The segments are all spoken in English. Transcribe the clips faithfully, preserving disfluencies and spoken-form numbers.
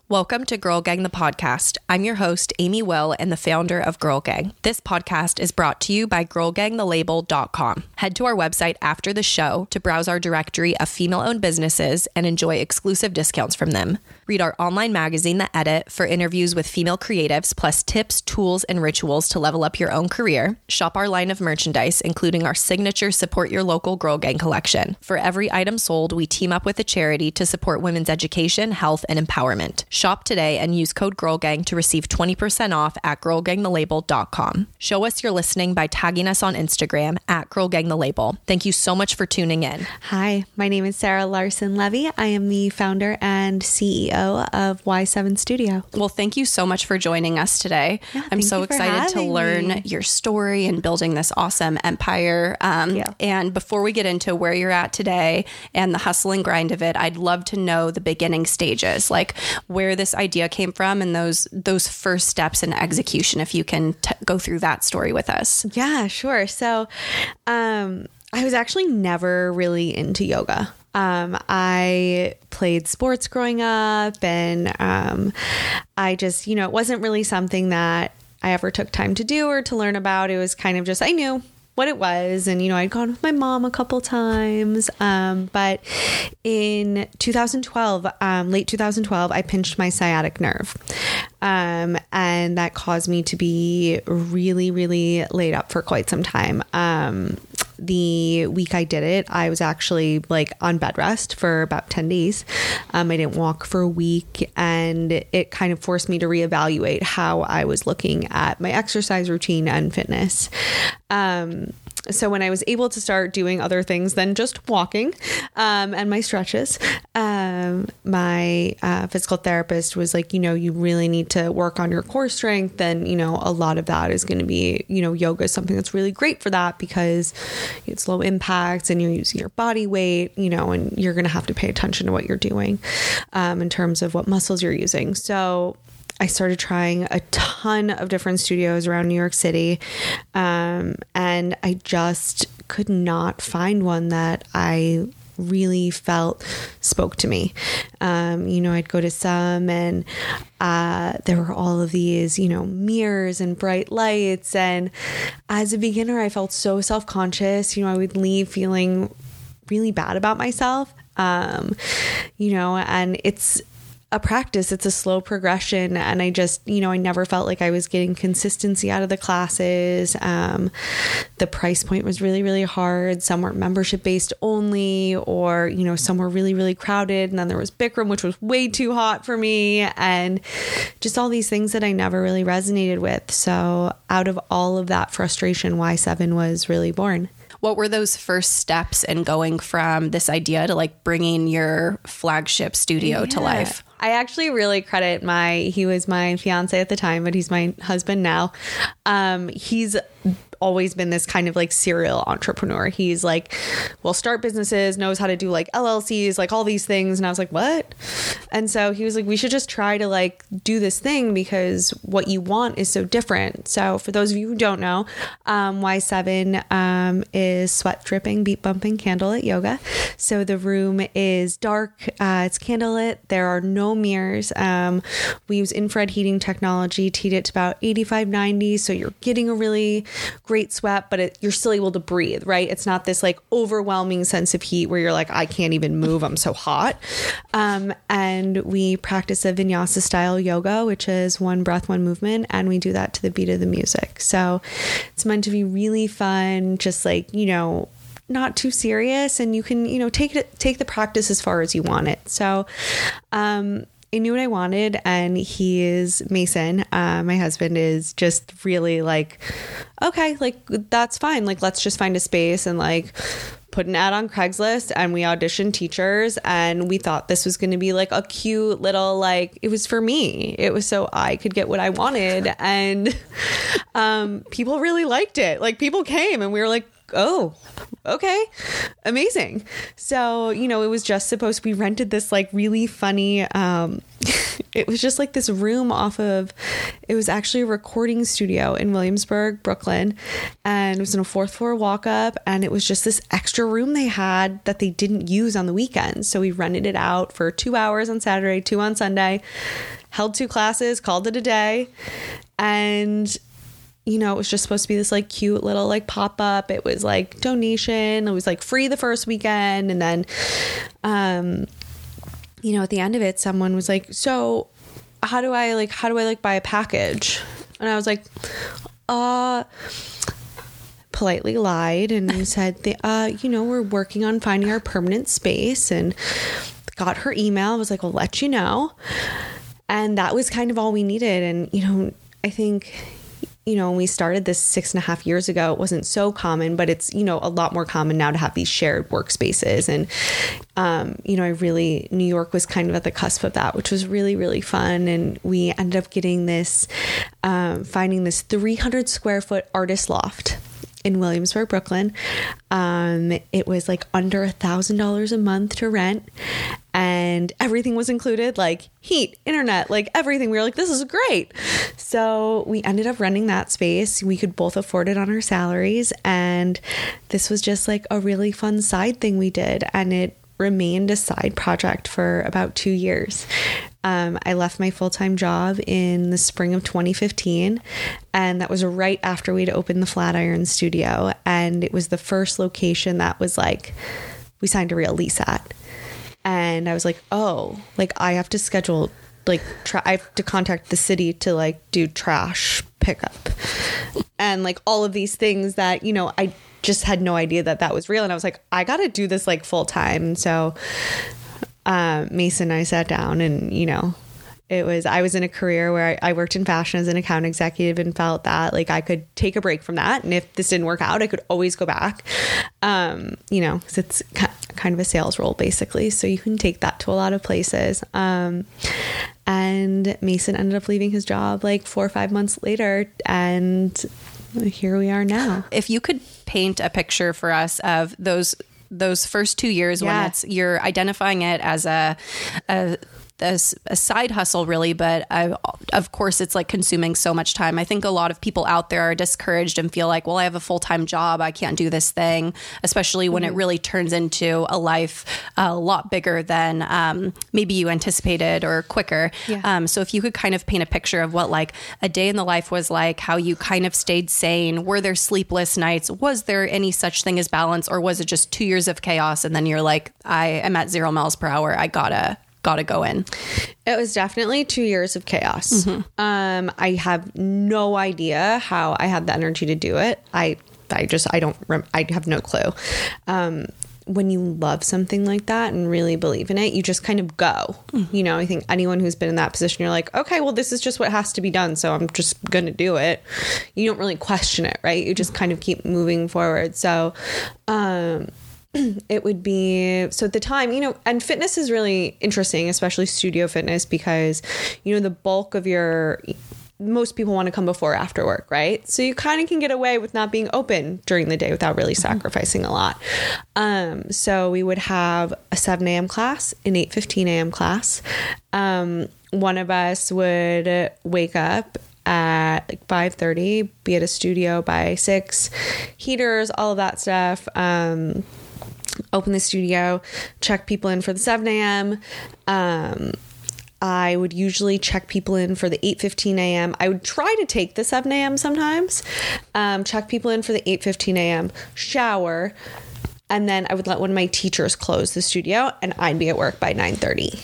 Welcome to Girl Gang, the podcast. I'm your host, Amy Will, and the founder of Girl Gang. This podcast is brought to you by girl gang the label dot com. Head to our website after the show to browse our directory of female-owned businesses and enjoy exclusive discounts from them. Read our online magazine, The Edit, for interviews with female creatives, plus tips, tools, and rituals to level up your own career. Shop our line of merchandise, including our signature Support Your Local Girl Gang collection. For every item sold, we team up with a charity to support women's education, health, and empowerment. Shop today and use code GIRLGANG to receive twenty percent off at girl gang the label dot com. Show us you're listening by tagging us on Instagram at girlgangthelabel. Thank you so much for tuning in. Hi, my name is Sarah Larson Levy. I am the founder and C E O of Y seven Studio. Well, thank you so much for joining us today. Yeah, I'm so excited to learn me. your story and building this awesome empire. Um, Yeah. And before we get into where you're at today and the hustle and grind of it, I'd love to know the beginning stages, like where this idea came from and those those first steps in execution, if you can t- go through that story with us. Yeah, sure. So um, I was actually never really into yoga. Um, I played sports growing up and um, I just, you know, it wasn't really something that I ever took time to do or to learn about. It was kind of just, I knew what it was. And, you know, I'd gone with my mom a couple times. Um, but in two thousand twelve, um, late two thousand twelve, I pinched my sciatic nerve. Um, and that caused me to be really, really laid up for quite some time. Um, The week I did it, I was actually like on bed rest for about ten days. Um, I didn't walk for a week, and it kind of forced me to reevaluate how I was looking at my exercise routine and fitness. Um, so when I was able to start doing other things than just walking um, and my stretches, um, my uh, physical therapist was like, you know, you really need to work on your core strength. And, you know, a lot of that is going to be, you know, yoga is something that's really great for that because it's low impact and you're using your body weight, you know, and you're going to have to pay attention to what you're doing um, in terms of what muscles you're using. So I started trying a ton of different studios around New York City. Um, and I just could not find one that I really felt spoke to me. Um, you know, I'd go to some and uh, there were all of these, you know, mirrors and bright lights. And as a beginner, I felt so self-conscious. You know, I would leave feeling really bad about myself, um, you know, and it's a practice. It's a slow progression. And I just, you know, I never felt like I was getting consistency out of the classes. Um, the price point was really, really hard. Some were membership based only, or, you know, some were really, really crowded. And then there was Bikram, which was way too hot for me. And just all these things that I never really resonated with. So out of all of that frustration, Y seven was really born. What were those first steps in going from this idea to like bringing your flagship studio Yeah. to life? I actually really credit my, he was my fiance at the time, but he's my husband now. Um, he's always been this kind of like serial entrepreneur. He's like, will start businesses, knows how to do like L L Cs, like all these things. And I was like, what? And so he was like, we should just try to like do this thing because what you want is so different. So for those of you who don't know, um, Y seven um, is sweat dripping, beat bumping candlelit yoga. So the room is dark. Uh, it's candlelit. There are no mirrors. Um, we use infrared heating technology to heat it to about eighty-five, ninety. So you're getting a really great sweat, but it, you're still able to breathe, right? It's not this like overwhelming sense of heat where you're like, I can't even move. I'm so hot. Um, and we practice a vinyasa style yoga, which is one breath, one movement. And we do that to the beat of the music. So it's meant to be really fun, just like, you know, not too serious, and you can, you know, take it, take the practice as far as you want it. So, um, I knew what I wanted, and he is Mason. Uh, my husband is just really like, okay, like that's fine. Like, let's just find a space and like put an ad on Craigslist, and we auditioned teachers, and we thought this was going to be like a cute little, like, it was for me. It was so I could get what I wanted. And, um, people really liked it. Like people came and we were like, oh, okay, amazing. So, you know, it was just supposed, we rented this like really funny, um, it was just like this room off of, it was actually a recording studio in Williamsburg, Brooklyn. And it was in a fourth floor walk up. And it was just this extra room they had that they didn't use on the weekends. So we rented it out for two hours on Saturday, two on Sunday. held two classes, called it a day. And, you know, it was just supposed to be this like cute little like pop up. It was like donation. It was like free the first weekend. And then, um, you know, at the end of it, someone was like, so how do I like, how do I like buy a package? And I was like, uh, politely lied and said, uh, you know, we're working on finding our permanent space, and got her email. I was like, we'll let you know. And that was kind of all we needed. And, you know, I think, you know, when we started this six and a half years ago, it wasn't so common, but it's, you know, a lot more common now to have these shared workspaces. And, um, you know, I really, New York was kind of at the cusp of that, which was really, really fun. And we ended up getting this, um, finding this three hundred square foot artist loft in Williamsburg, Brooklyn. Um, it was like under a thousand dollars a month to rent, and everything was included, like heat, internet, like everything. We were like, this is great. So we ended up renting that space. We could both afford it on our salaries. And this was just like a really fun side thing we did. And it remained a side project for about two years. Um, I left my full-time job in the spring of twenty fifteen, and that was right after we'd opened the Flatiron Studio. And it was the first location that was like, we signed a real lease at. And I was like, oh, like I have to schedule, like tra- I have to contact the city to like do trash pickup and like all of these things that, you know, I just had no idea that that was real. And I was like, I got to do this like full time. And so uh, Mason and I sat down, and, you know, it was, I was in a career where I, I worked in fashion as an account executive, and felt that like I could take a break from that. And if this didn't work out, I could always go back, um, you know, because it's kind of a sales role basically. So you can take that to a lot of places. Um, and Mason ended up leaving his job like four or five months later, and here we are now. If you could paint a picture for us of those those first two years, yeah, when it's you're identifying it as a a A, a side hustle really, but I, of course it's like consuming so much time. I think a lot of people out there are discouraged and feel like, well, I have a full-time job, I can't do this thing, especially when mm-hmm. it really turns into a life a lot bigger than um, maybe you anticipated or quicker. Yeah. Um, so if you could kind of paint a picture of what like a day in the life was like, how you kind of stayed sane, were there sleepless nights, was there any such thing as balance, or was it just two years of chaos and then you're like, I am at zero miles per hour, I gotta Gotta go in? It was definitely two years of chaos. Mm-hmm. Um, I have no idea how I had the energy to do it. I, I just, I don't, rem- I have no clue. Um, when you love something like that and really believe in it, you just kind of go. Mm-hmm. You know, I think anyone who's been in that position, you're like, okay, well, this is just what has to be done, so I'm just going to do it. You don't really question it, right? You just kind of keep moving forward. So, um, it would be, so at the time, you know, and fitness is really interesting, especially studio fitness, because, you know, the bulk of your, most people want to come before or after work, right? So you kind of can get away with not being open during the day without really sacrificing a lot. Um, so we would have a seven a.m. class, an eight fifteen a.m. class. Um, one of us would wake up at like five thirty, be at a studio by six, heaters, all of that stuff. Um, open the studio, check people in for the seven a.m. Um, I would usually check people in for the eight fifteen a.m. I would try to take the seven a.m. sometimes, um, check people in for the eight fifteen a.m., shower, and then I would let one of my teachers close the studio, and I'd be at work by nine thirty.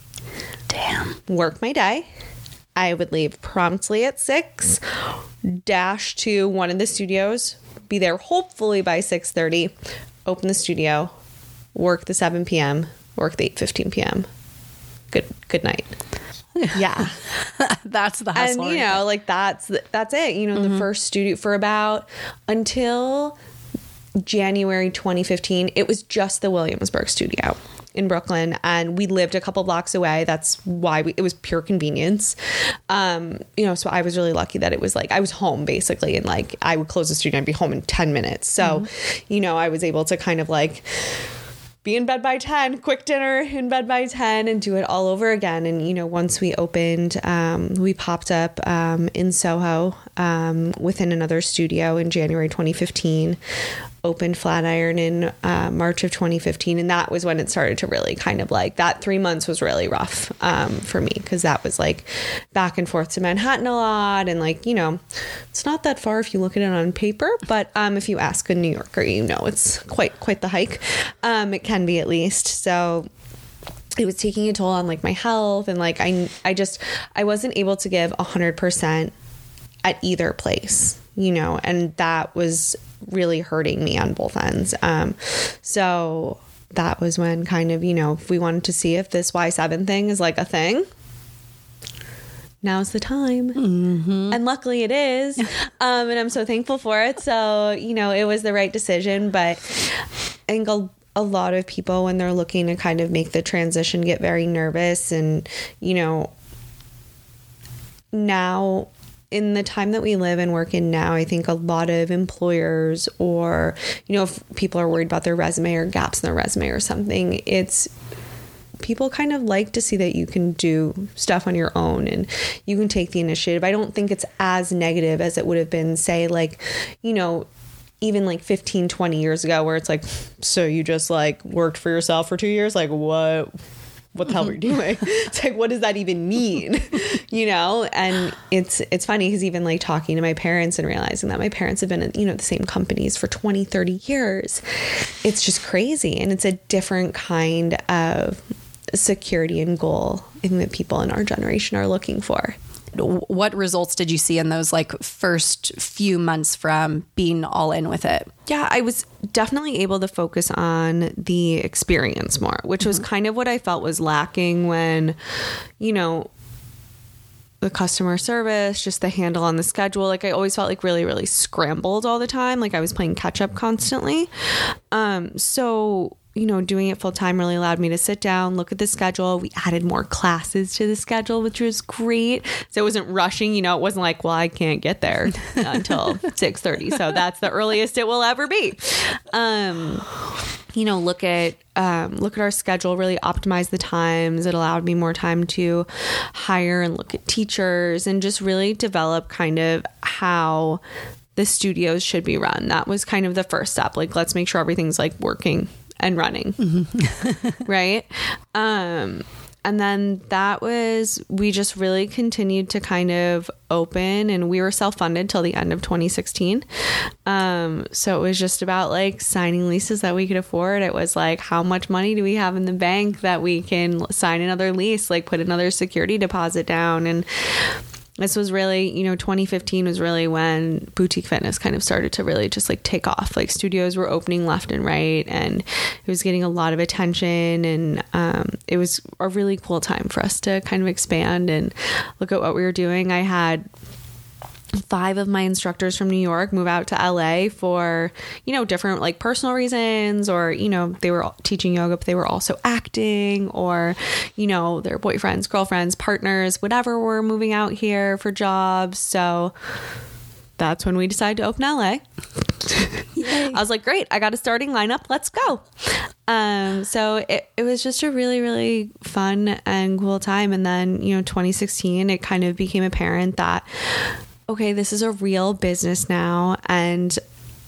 Damn. Work my day. I would leave promptly at six, dash to one of the studios, be there hopefully by six thirty, open the studio, work the seven p.m., work the eight fifteen p.m. Good good night. Yeah. That's the hustle. And, you know, like that's, that's it. You know, mm-hmm. the first studio for about until January twenty fifteen, it was just the Williamsburg studio in Brooklyn, and we lived a couple blocks away. That's why we, it was pure convenience. Um, you know, so I was really lucky that it was like, I was home basically, and like I would close the studio and be home in ten minutes. So, mm-hmm. you know, I was able to kind of like be in bed by ten, quick dinner, in bed by ten, and do it all over again. And, you know, once we opened, um, we popped up um, in Soho um, within another studio in January twenty fifteen, opened Flatiron in uh, March of twenty fifteen. And that was when it started to really kind of like, that three months was really rough um, for me, because that was like back and forth to Manhattan a lot. And like, you know, it's not that far if you look at it on paper, but um, if you ask a New Yorker, you know, it's quite, quite the hike. Um, it can be, at least. So it was taking a toll on like my health, and like I I just I wasn't able to give one hundred percent at either place, you know, and that was really hurting me on both ends. Um so that was when kind of, you know, if we wanted to see if this Y seven thing is like a thing, now's the time. Mm-hmm. And luckily it is. Um and I'm so thankful for it. So, you know, it was the right decision. But I think a a lot of people, when they're looking to kind of make the transition, get very nervous. And, you know, now in the time that we live and work in now, I think a lot of employers, or, you know, if people are worried about their resume or gaps in their resume or something, it's people kind of like to see that you can do stuff on your own and you can take the initiative. I don't think it's as negative as it would have been, say, like, you know, even like fifteen, twenty years ago, where it's like, so you just like worked for yourself for two years? Like, what, what the hell were you doing? It's like, what does that even mean? You know? And it's, it's funny, because even like talking to my parents and realizing that my parents have been in, you know, the same companies for twenty, thirty years, it's just crazy. And it's a different kind of security and goal I think that people in our generation are looking for. What results did you see in those like first few months from being all in with it? Yeah, I was definitely able to focus on the experience more, which mm-hmm. was kind of what I felt was lacking when, you know, the customer service, just the handle on the schedule. Like I always felt like really, really scrambled all the time. Like I was playing catch up constantly. Um, so you know, doing it full time really allowed me to sit down, look at the schedule. We added more classes to the schedule, which was great. So it wasn't rushing, you know, it wasn't like, well, I can't get there until six thirty. So that's the earliest it will ever be. Um, you know, look at, um, look at our schedule, really optimize the times. It allowed me more time to hire and look at teachers and just really develop kind of how the studios should be run. That was kind of the first step. Like, let's make sure everything's like working and running. Mm-hmm. Right. Um, and then that was, we just really continued to kind of open, and we were self-funded till the end of twenty sixteen. Um, so it was just about like signing leases that we could afford. It was like, how much money do we have in the bank that we can sign another lease, like put another security deposit down? And this was really, you know, twenty fifteen was really when boutique fitness kind of started to really just like take off. Like studios were opening left and right, and it was getting a lot of attention. And um, it was a really cool time for us to kind of expand and look at what we were doing. I had five of my instructors from New York move out to L A for, you know, different like personal reasons, or, you know, they were teaching yoga, but they were also acting, or, you know, their boyfriends, girlfriends, partners, whatever, were moving out here for jobs. So that's when we decided to open L A. I was like, great, I got a starting lineup. Let's go. Um, so it, it was just a really, really fun and cool time. And then, you know, twenty sixteen, it kind of became apparent that, okay, this is a real business now. And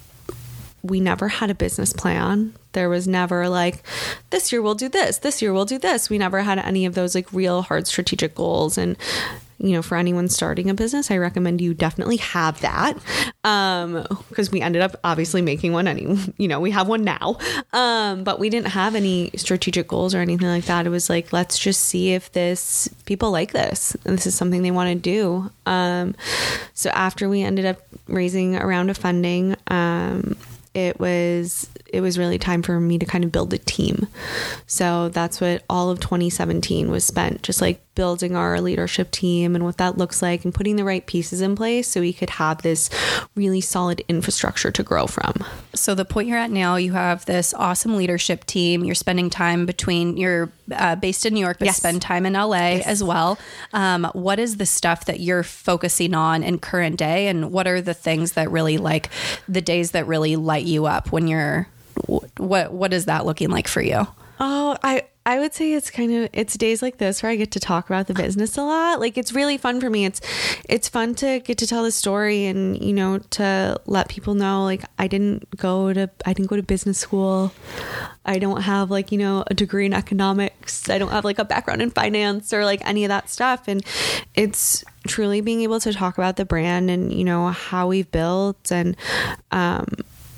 we never had a business plan. There was never like, this year we'll do this, this year we'll do this. We never had any of those like real hard strategic goals. And, you know, for anyone starting a business, I recommend you definitely have that. Um, because we ended up obviously making one any, you know, we have one now. Um, but we didn't have any strategic goals or anything like that. It was like, let's just see if this, people like this, and this is something they want to do. Um, so after we ended up raising a round of funding, um, it was it was really time for me to kind of build a team. So that's what all of twenty seventeen was spent, just like building our leadership team and what that looks like, and putting the right pieces in place so we could have this really solid infrastructure to grow from. So the point you're at now, you have this awesome leadership team. You're spending time between, you're uh, based in New York, but yes. spend time in L A yes. as well. Um, what is the stuff that you're focusing on in current day? And what are the things that really, like the days that really light you up when you're, what, what is that looking like for you? Oh, I, I would say it's kind of, it's days like this where I get to talk about the business a lot. Like, it's really fun for me. It's, it's fun to get to tell the story and, you know, to let people know, like, I didn't go to, I didn't go to business school. I don't have like, you know, a degree in economics. I don't have like a background in finance or like any of that stuff. And it's truly being able to talk about the brand and, you know, how we've built and, um,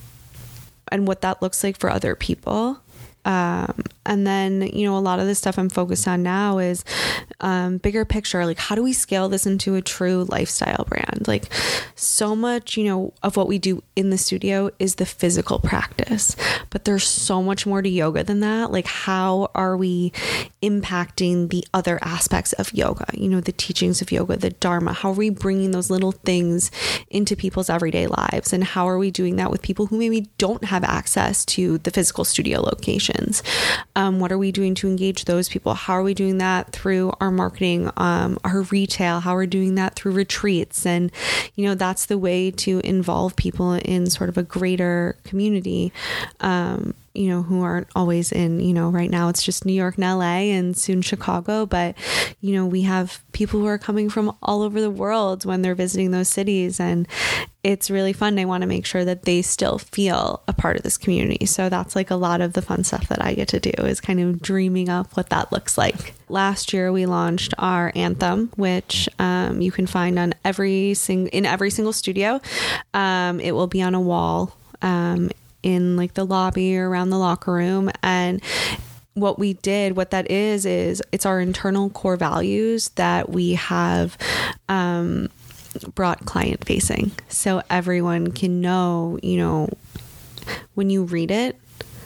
and what that looks like for other people. Um, and then, you know, a lot of the stuff I'm focused on now is, um, bigger picture, like how do we scale this into a true lifestyle brand? Like so much, you know, of what we do in the studio is the physical practice, but there's so much more to yoga than that. Like how are we impacting the other aspects of yoga? You know, the teachings of yoga, the Dharma, how are we bringing those little things into people's everyday lives? And how are we doing that with people who maybe don't have access to the physical studio location? Um, what are we doing to engage those people? How are we doing that through our marketing, um, our retail? How are we doing that through retreats? And, you know, that's the way to involve people in sort of a greater community, um, you know, who aren't always in, you know, right now it's just New York and L A and soon Chicago. But, you know, we have people who are coming from all over the world when they're visiting those cities. And it's really fun. I want to make sure that they still feel a part of this community. So that's like a lot of the fun stuff that I get to do is kind of dreaming up what that looks like. Last year, we launched our anthem, which um, you can find on every sing- in every single studio. Um, it will be on a wall um, in like the lobby or around the locker room. And what we did, what that is, is it's our internal core values that we have um, brought client facing. So everyone can know, you know, when you read it,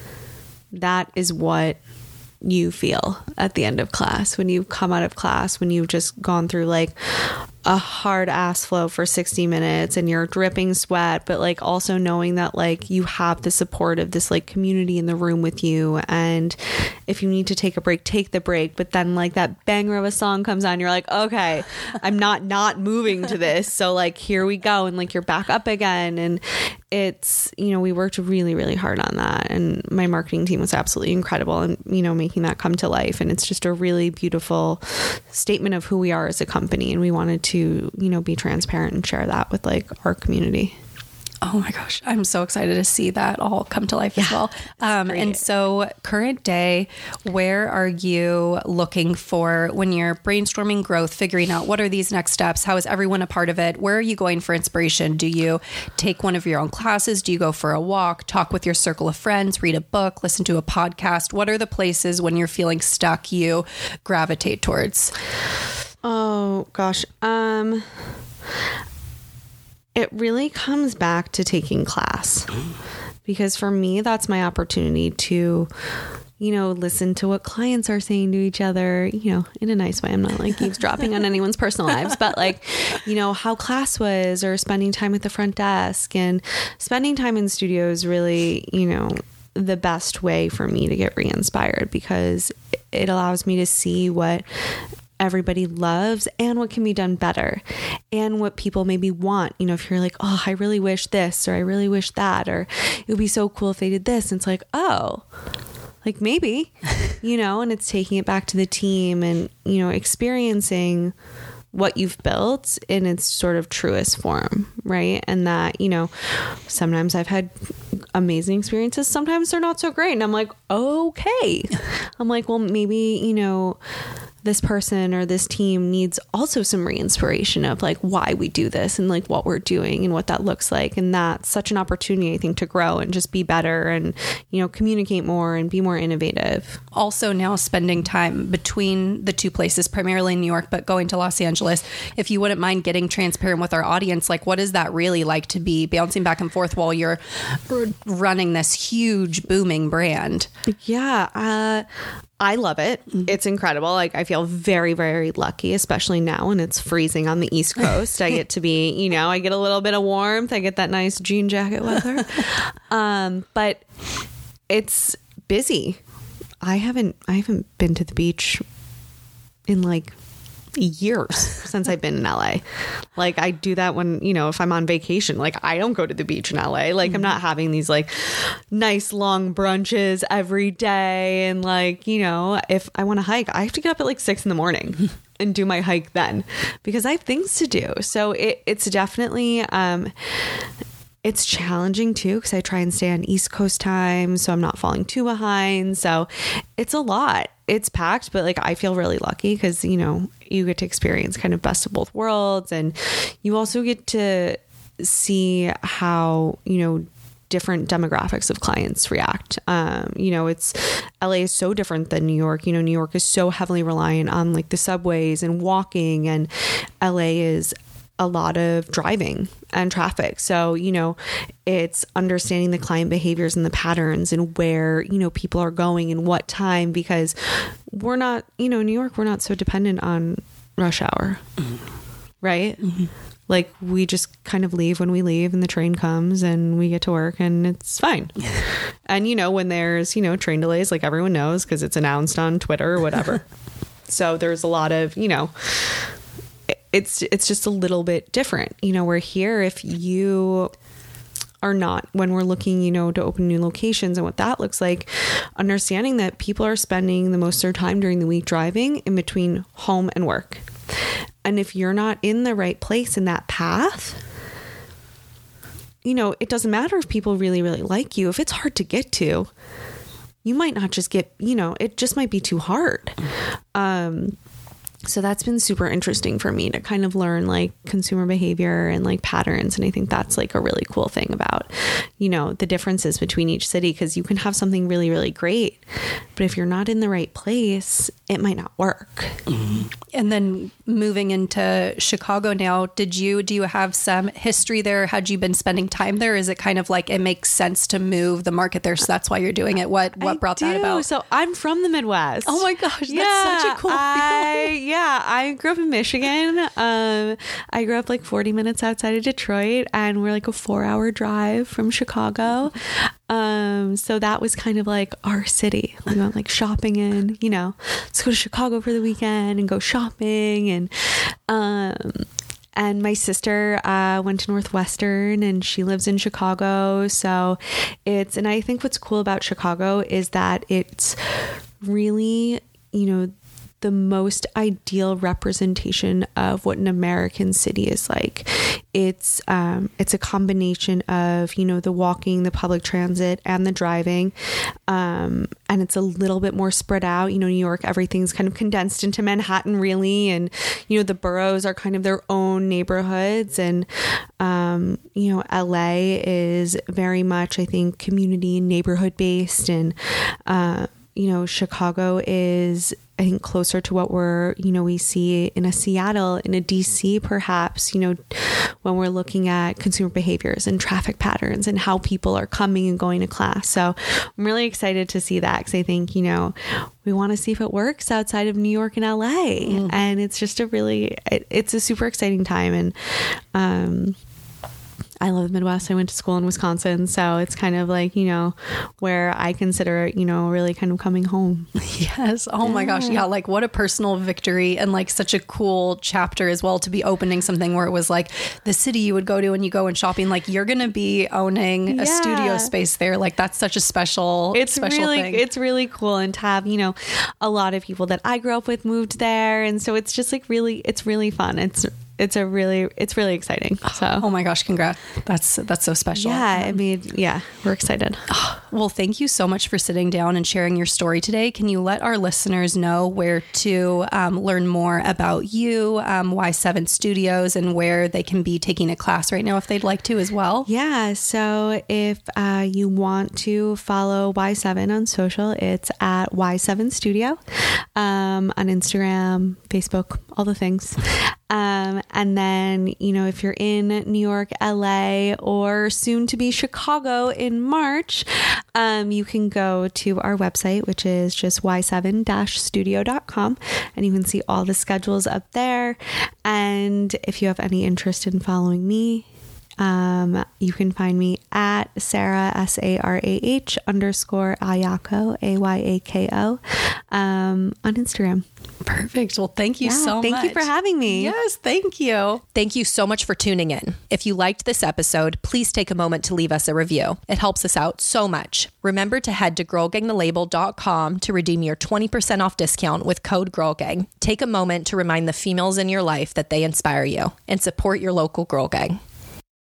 that is what you feel at the end of class. When you come out of class, when you've just gone through like a hard ass flow for sixty minutes and you're dripping sweat, but like also knowing that like you have the support of this like community in the room with you. And if you need to take a break, take the break. But then like that banger of a song comes on, you're like, okay, I'm not not moving to this. So like, here we go. And like, you're back up again. And it's, you know, we worked really, really hard on that. And my marketing team was absolutely incredible and, you know, making that come to life. And it's just a really beautiful statement of who we are as a company. And we wanted to to, you know, be transparent and share that with like our community. Oh my gosh. I'm so excited to see that all come to life yeah, as well. Um, and so current day, where are you looking for when you're brainstorming growth, figuring out what are these next steps? How is everyone a part of it? Where are you going for inspiration? Do you take one of your own classes? Do you go for a walk, talk with your circle of friends, read a book, listen to a podcast? What are the places when you're feeling stuck you gravitate towards? Oh gosh. Um, it really comes back to taking class because for me, that's my opportunity to, you know, listen to what clients are saying to each other, you know, in a nice way. I'm not like eavesdropping on anyone's personal lives, but like, you know, how class was or spending time at the front desk and spending time in studio is really, you know, the best way for me to get re-inspired because it allows me to see what everybody loves and what can be done better and what people maybe want. You know, if you're like, oh, I really wish this, or I really wish that, or it would be so cool if they did this. And it's like, oh, like maybe, you know, and it's taking it back to the team and, you know, experiencing what you've built in its sort of truest form. Right. And that, you know, sometimes I've had amazing experiences. Sometimes they're not so great. And I'm like, okay. I'm like, well, maybe, you know, this person or this team needs also some re-inspiration of like why we do this and like what we're doing and what that looks like. And that's such an opportunity, I think, to grow and just be better and, you know, communicate more and be more innovative. Also now spending time between the two places, primarily in New York, but going to Los Angeles, if you wouldn't mind getting transparent with our audience, like what is that really like to be bouncing back and forth while you're running this huge booming brand? Yeah. Uh, I love it. It's incredible. Like I feel very, very lucky, especially now when it's freezing on the East Coast. I get to be, you know, I get a little bit of warmth. I get that nice jean jacket weather. um, but it's busy. I haven't, I haven't been to the beach in like years since I've been in L A. Like I do that when, you know, if I'm on vacation, like I don't go to the beach in L A. Like mm-hmm. I'm not having these like nice long brunches every day. And like, you know, if I want to hike, I have to get up at like six in the morning and do my hike then because I have things to do. So it, it's definitely, um, it's challenging too because I try and stay on East Coast time so I'm not falling too behind. So it's a lot. It's packed, but like I feel really lucky because, you know, you get to experience kind of best of both worlds, and you also get to see how, you know, different demographics of clients react. Um, you know, it's L A is so different than New York. You know, New York is so heavily reliant on like the subways and walking, and L A is a lot of driving and traffic. So, you know, it's understanding the client behaviors and the patterns and where, you know, people are going and what time, because we're not, you know, New York, we're not so dependent on rush hour, mm-hmm. right? Mm-hmm. Like we just kind of leave when we leave and the train comes and we get to work and it's fine. And, you know, when there's, you know, train delays, like everyone knows because it's announced on Twitter or whatever. So there's a lot of, you know, it's it's just a little bit different. You know, we're here if you are not, when we're looking, you know, to open new locations and what that looks like, understanding that people are spending the most of their time during the week driving in between home and work. And if you're not in the right place in that path, you know, it doesn't matter if people really, really like you. If it's hard to get to, you might not just get, you know, it just might be too hard. Um, So that's been super interesting for me to kind of learn like consumer behavior and like patterns. And I think that's like a really cool thing about, you know, the differences between each city, because you can have something really, really great, but if you're not in the right place, it might not work. Mm-hmm. And then moving into Chicago now, did you, do you have some history there? Had you been spending time there? Is it kind of like it makes sense to move the market there, so that's why you're doing it? What, what I brought do. that about? So I'm from the Midwest. Oh my gosh, that's yeah, such a cool I, feeling. Yeah, I grew up in Michigan. Um, I grew up like forty minutes outside of Detroit, and we're like a four hour drive from Chicago. Um, so that was kind of like our city. We went like shopping in, you know, let's go to Chicago for the weekend and go shopping. And, um, and my sister, uh, went to Northwestern and she lives in Chicago. So it's, and I think what's cool about Chicago is that it's really, you know, the most ideal representation of what an American city is like. It's um, it's a combination of, you know, the walking, the public transit, and the driving. Um, and it's a little bit more spread out. You know, New York, everything's kind of condensed into Manhattan, really. And, you know, the boroughs are kind of their own neighborhoods. And, um, you know, L A is very much, I think, community and neighborhood based. And, uh, you know, Chicago is, I think, closer to what we're, you know, we see in a Seattle, in a D C, perhaps, you know, when we're looking at consumer behaviors and traffic patterns and how people are coming and going to class. So I'm really excited to see that, because I think, you know, we want to see if it works outside of New York and L A. Mm. And it's just a really, it, it's a super exciting time. And, um, I love the Midwest. I went to school in Wisconsin, so it's kind of like, you know, where I consider, you know, really kind of coming home. Yes. Oh yeah. My gosh. Yeah. Like what a personal victory, and like such a cool chapter as well to be opening something where it was like the city you would go to and you go and shopping, like you're going to be owning a yeah. studio space there. Like that's such a special, it's special really, thing. It's really cool. And to have, you know, a lot of people that I grew up with moved there. And so it's just like really, it's really fun. It's, It's a really, it's really exciting. So, oh my gosh, congrats. That's, that's so special. Yeah. I mean, yeah, we're excited. Well, thank you so much for sitting down and sharing your story today. Can you let our listeners know where to um, learn more about you, um, Y seven Studios, and where they can be taking a class right now if they'd like to as well? Yeah. So if uh, you want to follow Y seven on social, it's at Y seven Studio um, on Instagram, Facebook, all the things. Um, and then, you know, if you're in New York, L A, or soon to be Chicago in March, um, you can go to our website, which is just y seven dash studio dot com, and you can see all the schedules up there. And if you have any interest in following me, um, you can find me at Sarah, S A R A H underscore Ayako, A Y A K O, um, on Instagram. Perfect. Well, thank you Yeah, so thank much. Thank you for having me. Yes, thank you. Thank you so much for tuning in. If you liked this episode, please take a moment to leave us a review. It helps us out so much. Remember to head to girl gang the label dot com to redeem your twenty percent off discount with code GIRLGANG. Take a moment to remind the females in your life that they inspire you and support your local Girl Gang.